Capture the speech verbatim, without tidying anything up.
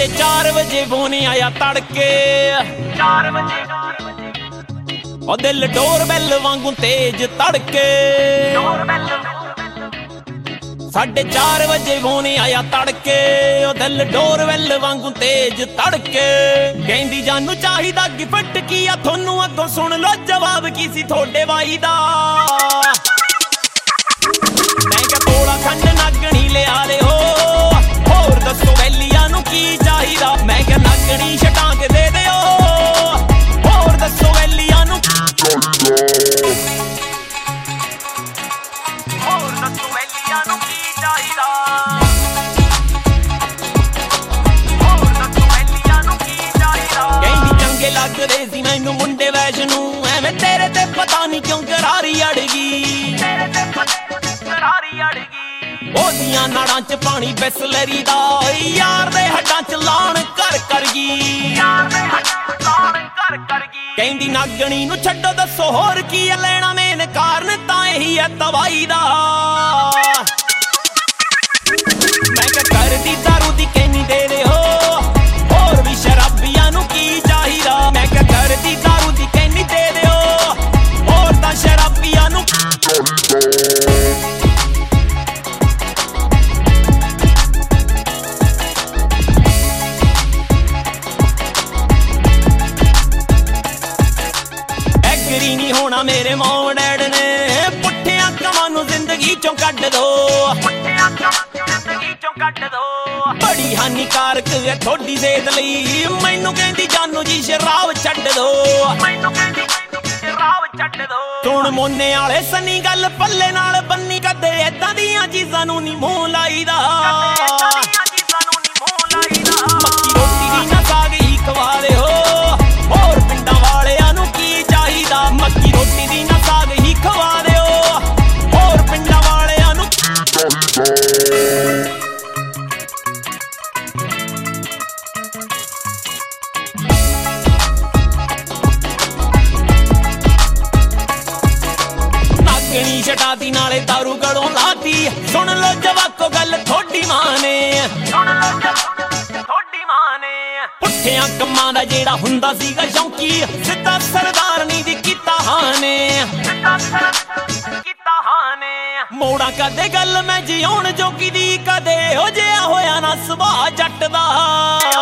साढ़े चार बजे फोन आया तड़के चार बजे ओ दिल डोर बैल वांगू तेज तड़के साढ़े चार बजे फोन आया तड़के ओ दिल डोर बैल वांगू तेज तड़के कहंदी जानू चाहिदा गिफ्ट की आ थोनू अगों सुन लो जवाब की सी थोड़े भाई दा मैं क्या तोड़ा खंड नागणी लिया ले हो होर दसो वैलिया नू की चाहिदा मैं क्या नागणी छटांग दे दे होर दसो वैलिया नू होर दसो वैलिया नू की चाहिदा होर दसो वैलिया नू की चाहिदा कहंदी चंगे लगदे सी मैनू मुंडे वैष्णू एवें तेरे ते पता नहीं क्यों करारी अड़ गई तेरे ते करारी अड़ गई ओदियां नाड़ां च पानी बिसलरी दा यार दे हड्डां च लाण कर कर गई यार दे हड्डां च लाण कर कर गई कहंदी नागणी नू छड्डो दसो होर की है लेना मेन कारण तां यही है तबाही दा मैं क्या करदी दारू दी कहनी दे दे हो होर भी शराबियां नू की चाहिदा मैं क्या करदी दारू दी कहनी दे दे हो होर तां शराबियां नू नहीं होना मेरे मॉम डैड ने पुट्ठियां कमां नू जिंदगी चों कढ दो पुट्ठियां कमां जिंदगी चों कढ दो बड़ी हानिकारक है थोड़ी सेहत लई मैनू कहंदी जानू जी शराब छड्ड दो मैनू कहंदी शराब छड्ड दो सुण मोने वाले सनी गल पल्ले नाल बन्नी कदे इदां दियां चीज़ां नू नी मूंह लाईदा मक्की रोटी दी ना साग ही खवा दे हो होर पिंडां वालियां नू की चाहिदा मक्की रोटी दी ना साग ही खवा दे होर पिंडां वालियां नू नागणी छटाती नाले दारू गलों लाती सुन लो जवाको गल थोड़ी मां ने सुन लो थोड़ी मां ने पुट्ठियां कम्मां दा जेड़ा हुंदा सीगा शौकी सिद्धा सरदारनी दी कीता हाने सिद्धा सरदारनी कीता हाने मोड़ा कदे गल मैं जिउण जोगी दी कदे हो जिहा होया ना सुभाऽ जट दा।